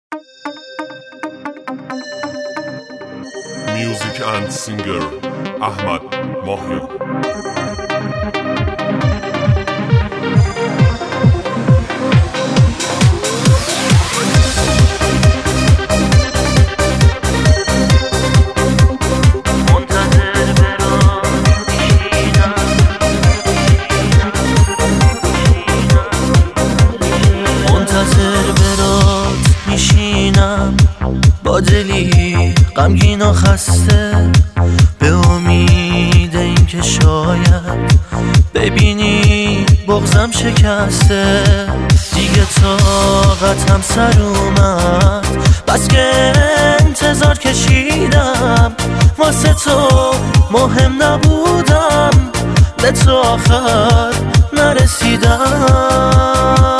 Music and singer احمد ماهیان. با دلی غمگین و خسته، به امید این که شاید ببینی بغضم شکسته. دیگه طاقتم سر اومد، بس که انتظار کشیدم، واسه تو مهم نبودم، به تو آخر نرسیدم.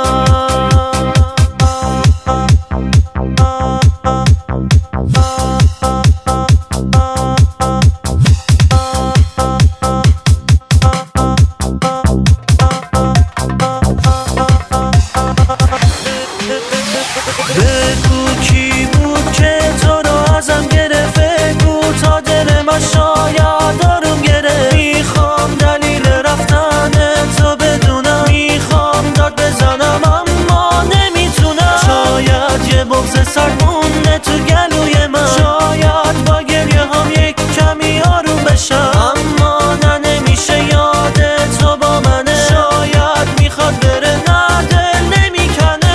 بگو کی بود که تو رو ازم گرفت، بگو تا دل من شاید آروم گرفت. میخوام دلیل رفتن تو بدونم، میخوام داد بزنم اما نمیتونم. شاید یه بغض سرمونه تو گلوی من، شاید با گریه هم یک کمی آروم بشم، اما نه نمیشه یاد تو با منه. شاید میخواد بره نه دل نمیکنه.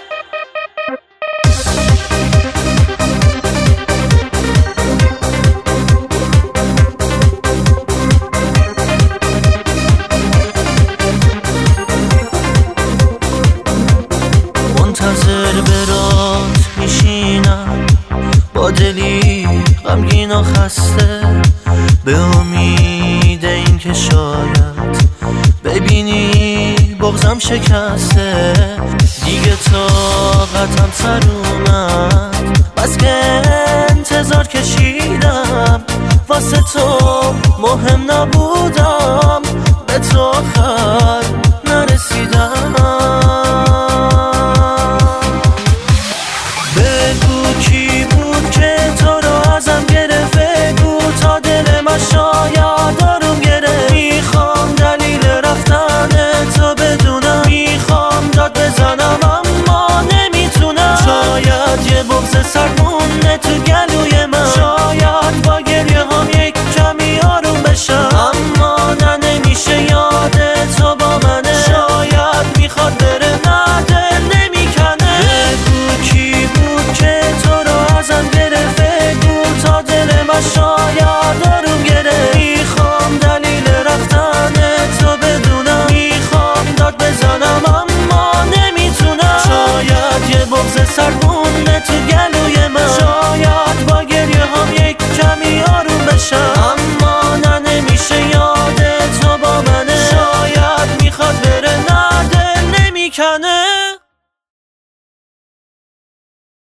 منتظر برات میشینم، با دلی غمگین و خسته، به امید این که شاید ببینی بغضم شکسته. دیگه طاقتم سر اومد، بس که انتظار کشیدم، واسه تو مهم نبودم، به تو آخر نرسیدم. بگو کی بود که تو رو ازم گرفت، بگو تا دل من شاید آروم گرفت. میخوام دلیل رفتن تو بدونم، میخوام داد بزنم اما نمیتونم. شاید یه بغض سرمونه تو گلوی من، شاید با گریه هم یک کمی آروم بشم، اما نه نمیشه یاد تو با منه. شاید میخواد بره نه دل نمیکنه. بگو کی بود که تو رو ازم گرفت، بگو تا دل من شاید آروم گرفت. میخوام دلیل رفتن تو بدونم، میخوام داد بزنم اما نمیتونم. شاید یه بغض سرمونه تو گلوی من، شاید با گریه هم یک کمی آروم بشم، اما نه نمیشه یاد تو با منه. شاید میخواد بره نه دل نمیکنه.